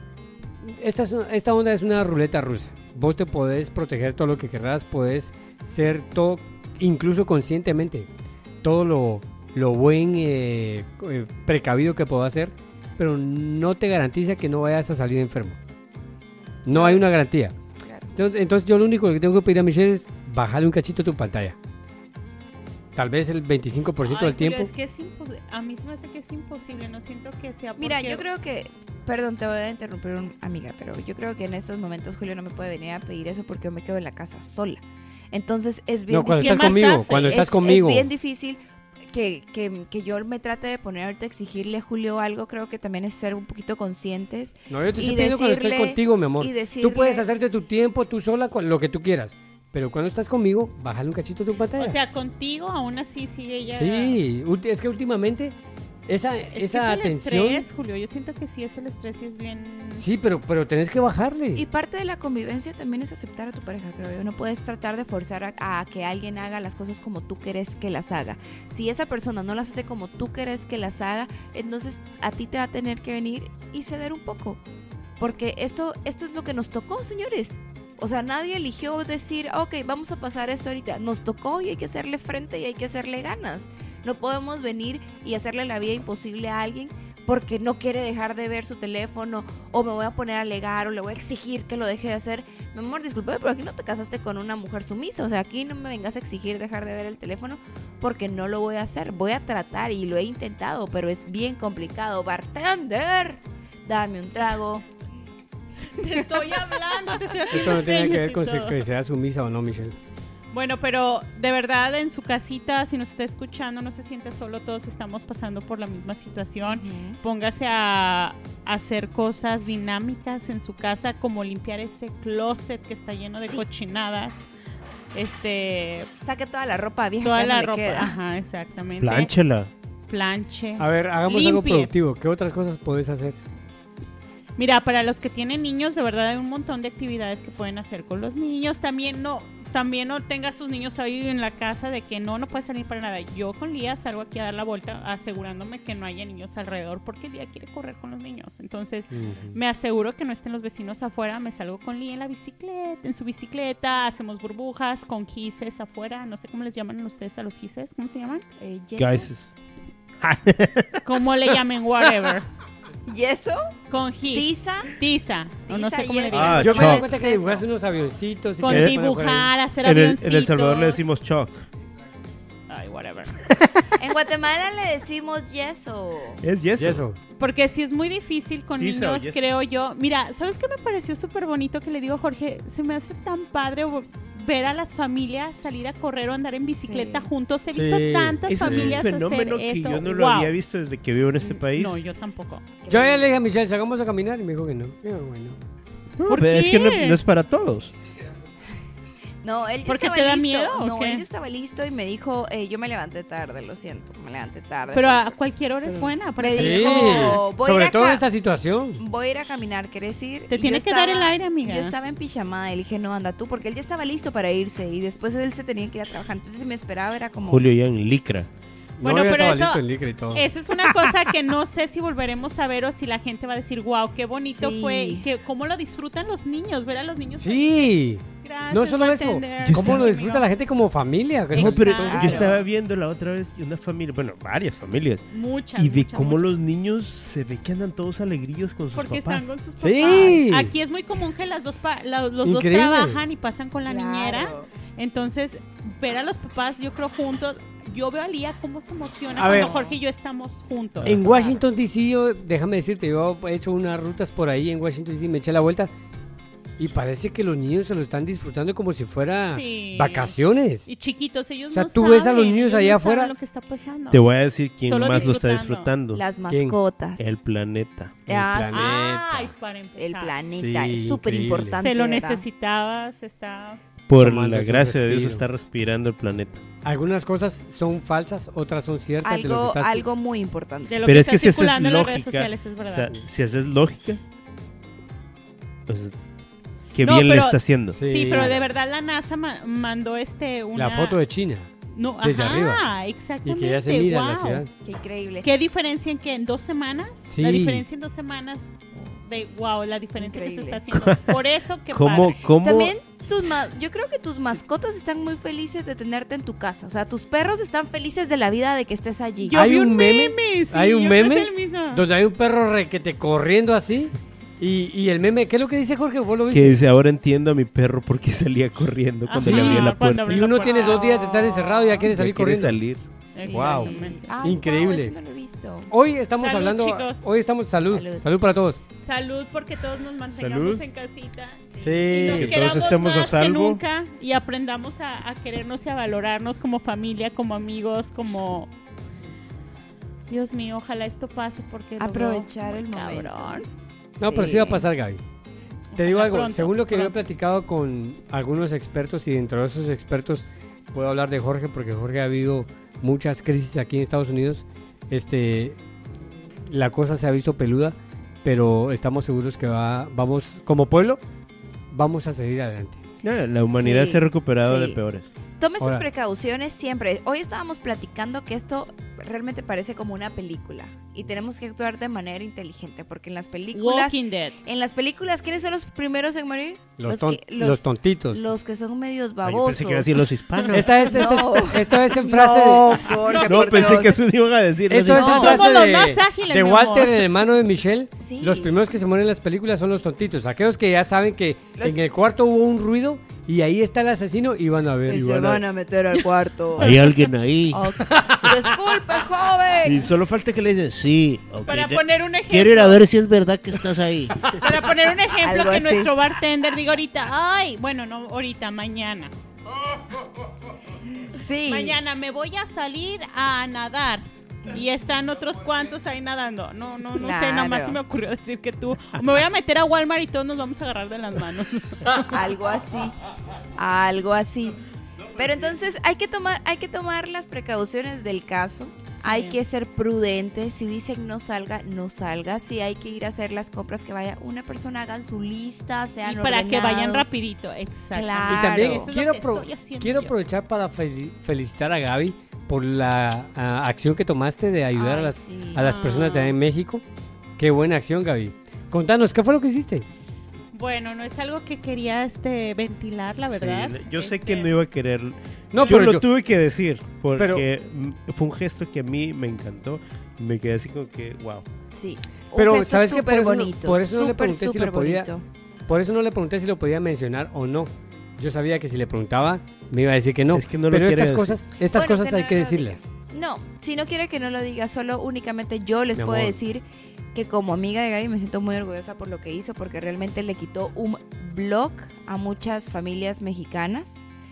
esta onda es una ruleta rusa. Vos te podés proteger todo lo que querrás, podés ser todo, incluso conscientemente, todo lo buen precavido que puedo hacer, pero no te garantiza que no vayas a salir enfermo. No hay una garantía. Entonces yo lo único que tengo que pedir a Michelle es bajarle un cachito a tu pantalla. Tal vez el 25% del tiempo. Es que a mí se me hace que es imposible, no siento que sea porque... Mira, yo creo que, perdón, te voy a interrumpir, amiga, pero yo creo que en estos momentos Julio no me puede venir a pedir eso porque yo me quedo en la casa sola. Entonces es bien No, cuando difícil. estás conmigo, hace? cuando estás Es conmigo. bien difícil que yo me trate de poner ahorita a exigirle a Julio algo. Creo que también es ser un poquito conscientes. No, yo te y estoy pidiendo cuando estoy decirle- contigo, mi amor. y decirle- Tú puedes hacerte tu tiempo, tú sola, con lo que tú quieras. Pero cuando estás conmigo, bájale un cachito a tu pantalla. O sea, contigo aún así sigue ella... sí, es que últimamente esa Es que esa es el atención... estrés, Julio, yo siento que sí es el estrés y es bien... Sí, pero tenés que bajarle. Y parte de la convivencia también es aceptar a tu pareja, creo yo. No puedes tratar de forzar a que alguien haga las cosas como tú quieres que las haga. Si esa persona no las hace como tú quieres que las haga, entonces a ti te va a tener que venir y ceder un poco. Porque esto es lo que nos tocó, señores. O sea, nadie eligió decir, ok, vamos a pasar esto ahorita. Nos tocó y hay que hacerle frente y hay que hacerle ganas. No podemos venir y hacerle la vida imposible a alguien porque no quiere dejar de ver su teléfono, o me voy a poner a alegar, o le voy a exigir que lo deje de hacer. Mi amor, discúlpame, pero aquí no te casaste con una mujer sumisa. O sea, aquí no me vengas a exigir dejar de ver el teléfono porque no lo voy a hacer. Voy a tratar y lo he intentado, pero es bien complicado. Bartender, dame un trago. Te estoy hablando, te estoy haciendo Esto no tiene que ver con señas y todo. que sea sumisa o no, Michelle. Bueno, pero de verdad en su casita, si nos está escuchando, no se siente solo, todos estamos pasando por la misma situación. Póngase a hacer cosas dinámicas en su casa, como limpiar ese closet que está lleno de Sí. cochinadas. Saque toda la ropa vieja Toda que ya la no le ropa, queda. ajá, exactamente. Plánchela. Planche. A ver, hagamos algo Limpie. productivo. ¿Qué otras cosas podés hacer? Mira, para los que tienen niños, de verdad hay un montón de actividades que pueden hacer con los niños. También no tenga a sus niños ahí en la casa de que no puede salir para nada. Yo con Lía salgo aquí a dar la vuelta asegurándome que no haya niños alrededor porque Lía quiere correr con los niños. Entonces me aseguro que no estén los vecinos afuera. Me salgo con Lía en su bicicleta, hacemos burbujas con gises afuera. No sé cómo les llaman ustedes a los gises. ¿Cómo se llaman? ¿Yeso? Guys. Como le llamen, whatever. ¿Yeso? Con gis. ¿Tiza? O no sé cómo le yeso. digan. Ah, Yo me doy chalk. cuenta que dibujas unos avioncitos. Y Con que les pones por ahí. dibujar, hacer En avioncitos. El Salvador le decimos chalk. Ay, whatever. En Guatemala le decimos yeso. Es yeso. Y eso. Porque sí es muy difícil con Tiza o niños, yeso. creo yo. Mira, ¿sabes qué me pareció súper bonito que le digo a Jorge? Se me hace tan padre ver a las familias salir a correr o andar en bicicleta Sí. juntos. He Sí. visto tantas Ese es un familias fenómeno hacer que eso. yo no lo Wow. había visto desde que vivo en este país. No, yo tampoco. Yo ya le dije a Michelle, salgamos a caminar. Y me dijo que no. Yo, bueno. No, ¿Por pero es que no qué? es para todos. No, él ya ¿Porque estaba te da listo. miedo o No, qué? él ya estaba listo y me dijo, yo me levanté tarde, lo siento, me levanté tarde. Pero a cualquier hora es buena. para Me salir. dijo, Sí, voy a ir sobre a todo en ca- esta situación. Voy a ir a caminar, ¿quieres ir? Te Y tiene yo que dar el estaba- aire, amiga. Yo estaba en pijamada y le dije, no, anda tú, porque él ya estaba listo para irse y después él se tenía que ir a trabajar. Entonces si me esperaba, era como... Julio ya en licra. Bueno, No, yo pero estaba eso- listo en licra y todo. Esa es una cosa que no sé si volveremos a ver o si la gente va a decir, wow, qué bonito Sí. fue y que cómo lo disfrutan los niños, ver a los niños. Sí. Gracias, No solo eso, bartender. cómo lo Sí, disfruta amigo. la gente como familia. que No, eso- pero Exacto. yo estaba viendo la otra vez una familia, bueno, varias familias, Muchas, y de muchas, cómo muchas. los niños se ve que andan todos alegrillos con sus Porque papás. están con sus papás. Sí. Aquí es muy común que los dos Increíble. trabajan y pasan con la Claro. niñera. Entonces, ver a los papás, yo creo, juntos. Yo veo a Lía cómo se emociona A cuando ver. Jorge y yo estamos juntos. En Washington D.C., déjame decirte, yo he hecho unas rutas por ahí en Washington D.C., me eché la vuelta y parece que los niños se lo están disfrutando como si fuera Sí. vacaciones. Y chiquitos, ellos O sea, no tú saben. ves a los niños ellos allá no saben afuera. lo que está pasando. Te voy a decir quién Solo más lo está disfrutando. disfrutando. Las ¿Quién? mascotas. El planeta. Ah, sí. planeta. Ay, para empezar. El planeta, Sí, es súper importante. Se lo ¿verdad? necesitaba, se está... Por Tomando la su gracia de Dios respiro. está respirando el planeta. Algunas cosas son falsas, otras son ciertas. de lo que Algo, estás- algo muy importante. De lo Pero que es que está si haces circulando en las redes lógica, sociales, es O verdad. sea, si haces lógica, pues qué No, bien le pero- está haciendo. Sí, pero de verdad la NASA mandó una... La foto de China No, desde ajá, arriba. exactamente. y que ya se mira en la wow. ciudad. Qué increíble. ¿Qué diferencia en qué? ¿En 2 semanas? Sí. La diferencia en 2 semanas de wow, la diferencia que se Increíble. está haciendo. Por eso que ¿Cómo? También yo creo que tus mascotas están muy felices de tenerte en tu casa. O sea, tus perros están felices de la vida de que estés allí. Yo Hay vi un meme, sí, hay un yo creo que meme es el mismo. donde hay un perro requete corriendo así y el meme, ¿qué es lo que dice Jorge? ¿Vos lo viste? Que dice, ahora entiendo a mi perro por qué salía corriendo cuando Ajá, le abría la cuando puerta. abrió Y la uno puerta. tiene 2 días de estar encerrado y ya quiere Ya salir quiere corriendo. salir. Wow. Exactamente. Ay, Increíble. wow, eso no lo he visto. Hoy estamos Salud, hablando, chicos. hoy estamos salud, Salud. salud para todos. Salud porque todos nos mantengamos Salud. en casita. Sí. Y nos Que todos queramos estemos a más que salvo. nunca y aprendamos a querernos y a valorarnos como familia, como amigos, como... Dios mío, ojalá esto pase porque... lo veo Aprovechar muy el momento. cabrón. No, pero sí va a pasar, Gaby. Te digo Ojalá algo, pronto, según lo que yo he pronto. platicado con algunos expertos y dentro de esos expertos puedo hablar de Jorge porque Jorge ha habido muchas crisis aquí en Estados Unidos. La cosa se ha visto peluda, pero estamos seguros que vamos como pueblo vamos a seguir adelante. La humanidad Sí, se ha recuperado sí. de peores. Tome sus Ahora. precauciones siempre. Hoy estábamos platicando que esto realmente parece como una película y tenemos que actuar de manera inteligente porque en las películas, Walking Dead. ¿quiénes son los primeros en morir? Los los tontitos. Los que son medios Ay, yo babosos. pensé que iba a decir los hispanos. No. Esto es en frase No, Jorge, No, por pensé Dios. que eso iban a decir. los Esto es en No. Somos frase los más ágiles, de mi Walter, amor. el hermano de Michelle. Sí. Los primeros que se mueren en las películas son los tontitos. Aquellos que ya saben que Los- en el cuarto hubo un ruido y ahí está el asesino y van a ver. Y y se van a- van a meter al cuarto. Hay alguien ahí. Ok. Disculpe, joven. Y solo falta que le digan, sí, ok, Para poner un ejemplo. quiero ir a ver si es verdad que estás ahí. Para poner un ejemplo Algo que así. nuestro bartender diga ahorita, ay, bueno, no ahorita, mañana. Sí. Mañana me voy a salir a nadar. Y están otros cuantos ahí nadando. No sé, nada más Claro. se me ocurrió decir que tú. O me voy a meter a Walmart y todos nos vamos a agarrar de las manos. Algo así. Algo así. Pero entonces hay que tomar las precauciones del caso. Hay que ser prudentes. Si dicen no salga, no salga. Si hay que ir a hacer las compras, que vaya una persona, hagan su lista, sean Y para que vayan ordenados. rapidito. Exacto. Claro. Y también Eso es lo quiero, que estoy haciendo quiero yo. aprovechar para felicitar a Gaby por la acción que tomaste de ayudar Ay, a sí. las personas de México. Qué buena acción, Gaby. Contanos, ¿qué fue lo que hiciste? Bueno, no es algo que quería ventilar, la verdad. Sí, yo sé que no iba a querer. No, yo pero lo tuve que decir porque pero- fue un gesto que a mí me encantó. Y me quedé así como que, wow. Sí. Pero, Un gesto ¿sabes qué? súper Por eso no- bonito. por eso no le súper, pregunté si súper lo podía- bonito. Por eso no le pregunté si lo podía mencionar o no. Yo sabía que si le preguntaba me iba a decir que no. Es que no lo pero quiere estas decir. cosas Bueno, hay no que lo decirlas. digas. No, si no quiere que no lo diga, solo únicamente yo les Mi puedo amor. decir que como amiga de Gaby me siento muy orgullosa por lo que hizo, porque realmente le quitó un blog a muchas familias mexicanas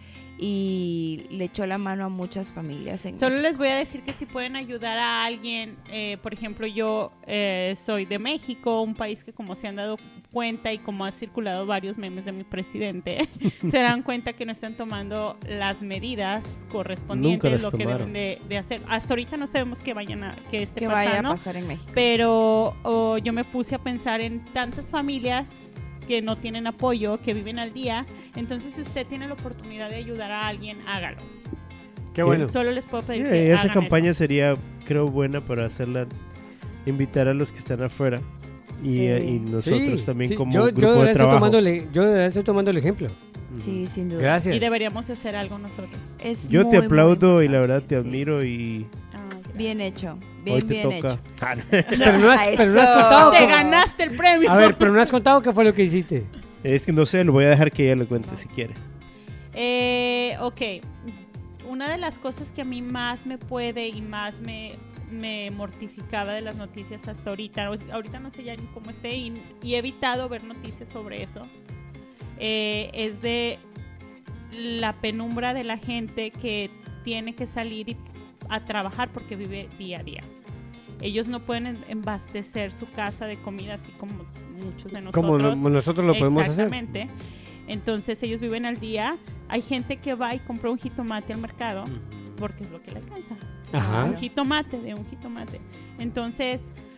y le echó la mano a muchas familias. Solo les voy a decir que si pueden ayudar a alguien, por ejemplo, yo soy de México, un país que como se han dado cuenta y como ha circulado varios memes de mi presidente, se dan cuenta que no están tomando las medidas correspondientes, lo que deben de hacer. Hasta ahorita no sabemos que esté que pasando, vaya a pasar en México. pero yo me puse a pensar en tantas familias que no tienen apoyo, que viven al día. Entonces, si usted tiene la oportunidad de ayudar a alguien, hágalo. Qué bueno. Solo les puedo pedir que esa hagan campaña eso. sería, creo, buena para hacerla, invitar a los que están afuera y nosotros Sí, también sí. como Yo grupo de de verdad trabajo. yo de verdad estoy tomando el ejemplo. Sí, sin duda. Gracias. Y deberíamos hacer algo nosotros. Es Yo te muy, aplaudo muy y la verdad te importante, sí. admiro y Bien hecho, hoy bien, te bien toca. hecho. Pero no has Eso. contado ¡Te cómo- ganaste el premio! A ver, pero no has contado qué fue lo que hiciste. Es que no sé, lo voy a dejar que ella lo cuente si quiere. Ok. Una de las cosas que a mí más me puede y más me mortificaba de las noticias hasta ahorita no sé ya ni cómo esté y he evitado ver noticias sobre eso, es de la penumbra de la gente que tiene que salir a trabajar porque vive día a día. Ellos no pueden abastecer su casa de comida así como muchos de nosotros. Como nosotros lo podemos hacer. Exactamente. Entonces ellos viven al día. Hay gente que va y compra un jitomate al mercado porque es lo que le alcanza. Ajá. Un jitomate. Entonces,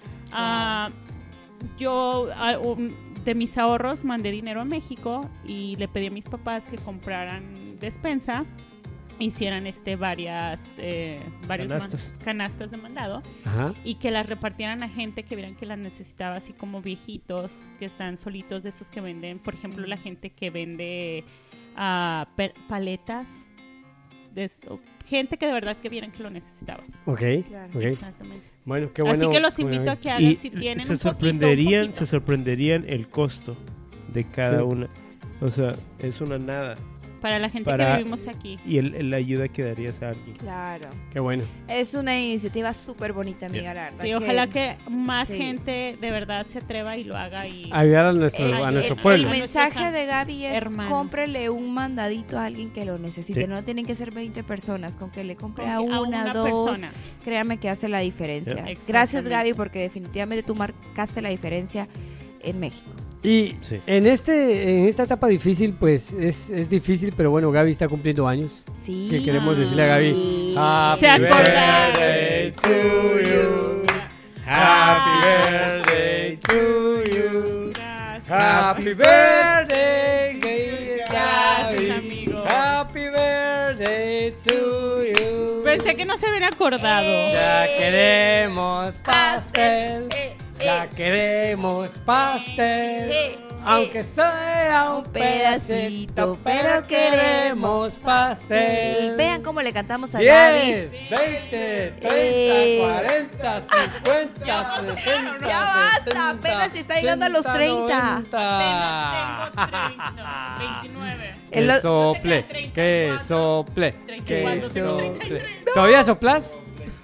yo de mis ahorros mandé dinero a México y le pedí a mis papás que compraran despensa, hicieran varias canastas de mandado Ajá. y que las repartieran a gente que vieran que las necesitaba, así como viejitos que están solitos, de esos que venden, por ejemplo, la gente que vende paletas, gente que de verdad que vieran que lo necesitaba. Ok. Claro. Ok. Exactamente. Bueno, qué bueno. Así que los invito a que hagan, Y si tienen se un sorprenderían, poquito. se sorprenderían el costo de cada Sí. una. O sea, es una nada. Para la gente para- que vivimos aquí. Y la ayuda que darías a alguien. Claro. Qué bueno. Es una iniciativa súper bonita, amiga, la verdad. Sí, ojalá que más sí. gente de verdad se atreva y lo haga. Y Ayudar a nuestro el pueblo. El A mensaje nuestros de Gaby es: hermanos. cómprele un mandadito a alguien que lo necesite. Sí. No tienen que ser 20 personas, con que le compre con a que una, dos. persona. Créame que hace la diferencia. Exactamente. Gracias, Gaby, porque definitivamente tú marcaste la diferencia en México. Y Sí. en esta etapa difícil, pues es difícil, pero bueno, Gaby está cumpliendo años. Sí. ¿Qué queremos decirle a Gaby? Happy Se acordaron. birthday to you. Happy birthday to you. Gracias. Happy birthday, Gaby. Gracias, amigo. Happy birthday to you. Pensé que no se habían acordado. Ya queremos pastel. Ya queremos pastel. Aunque sea un pedacito, pero queremos pastel. Vean cómo le cantamos a Gaby. 10, 20, 30, 40, 50, 60. Ya basta, apenas se está llegando a los 30. Apenas tengo 30, 29. El Que o- sople, que 34, sople, 34, que tengo sople. 33. ¿Todavía soplas?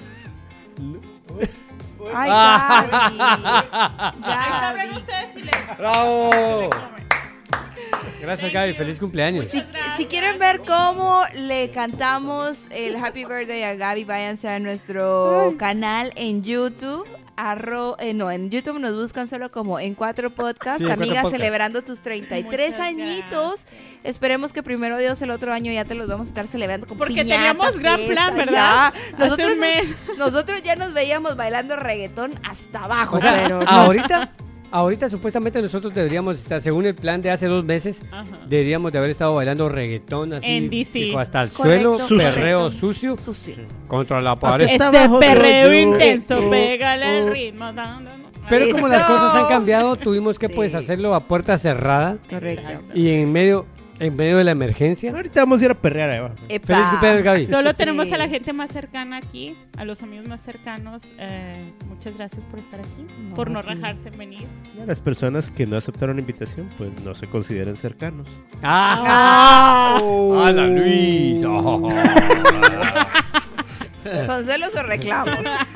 Ay, Gaby. Ahí sabrán Gaby. ustedes si le ¡Bravo! comen. Gracias, Gaby. Feliz cumpleaños. Si quieren ver cómo le cantamos el Happy Birthday a Gaby, váyanse a nuestro canal en YouTube. En YouTube nos buscan solo como En Cuatro Podcasts. Sí, En Cuatro Amiga, Podcasts. celebrando tus 33 Muchas añitos. Esperemos que primero Dios el otro año ya te los vamos a estar celebrando con Porque piñatas, teníamos gran fiesta, plan, ¿verdad? ya. Hace Nosotros, un mes. nosotros ya nos veíamos bailando reggaetón hasta abajo, O sea, pero no. ahorita supuestamente nosotros deberíamos estar, según el plan de hace 2 meses, Ajá. deberíamos de haber estado bailando reggaetón así, En DC. fijo, hasta el Correcto. suelo, Sucio. perreo sucio, Sucio. contra la pared. Está Ese abajo, perreo yo, intenso, yo, pégale el yo. ritmo. Pero como las Eso. cosas han cambiado, tuvimos que Sí. pues hacerlo a puerta cerrada Correcto. y en medio de la emergencia. Ahorita vamos a ir a perrear ahí abajo. Epa. Feliz cumpleaños, Gaby. Solo Sí. tenemos a la gente más cercana aquí, a los amigos más cercanos. Muchas gracias por estar aquí, No, por no a ti. rajarse en venir. Y a las personas que no aceptaron la invitación, pues no se consideran cercanos. ¡Hola, Luis! ¿Son celos o reclamos?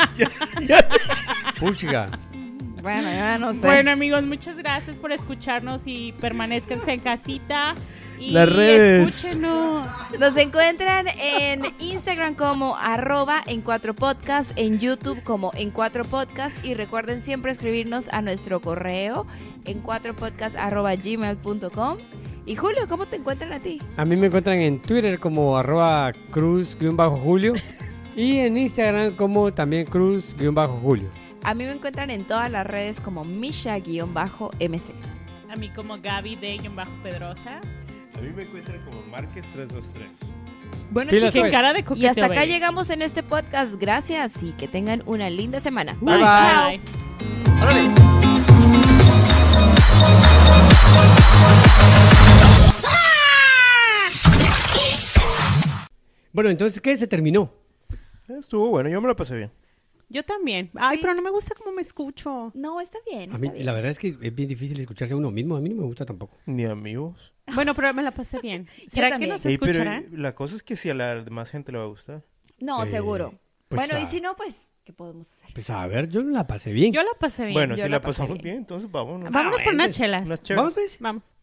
Puchiga. Bueno, ya no sé. Bueno, amigos, muchas gracias por escucharnos y permanezcanse en casita. Y Las redes. escúchenos. Nos encuentran en Instagram como @en4podcast, en YouTube como en4podcast y recuerden siempre escribirnos a nuestro correo en4podcast@gmail.com. Y Julio, ¿cómo te encuentran a ti? A mí me encuentran en Twitter como @cruz_julio y en Instagram como también cruz_julio. A mí me encuentran en todas las redes como Misha_MC. A mí como Gaby D-Pedrosa. A mí me encuentran como Márquez 323. Bueno, Pilas, Qué pues. cara de y coqueteo, hasta acá baby. llegamos en este podcast. Gracias y que tengan una linda semana. Bye, Bye, bye. chao. Bueno, entonces, ¿qué? Se terminó. Estuvo bueno, yo me lo pasé bien. Yo también. Ay, Sí. pero no me gusta cómo me escucho. No, está bien. A mí, Está bien. la verdad es que es bien difícil escucharse a uno mismo. A mí no me gusta tampoco. Ni amigos. Bueno, pero me la pasé bien. ¿Será que también. nos Ey, pero escucharán? la cosa es que si a la demás gente le va a gustar. No, seguro. pues, Bueno, y ah. si no, pues, ¿qué podemos hacer? Pues a ver, yo la pasé bien. Yo la pasé bien. Bueno, Yo si la la pasé pasamos bien. bien, entonces vámonos. Vámonos por unas pues, chelas. Unas chelas. Vamos pues. Vamos.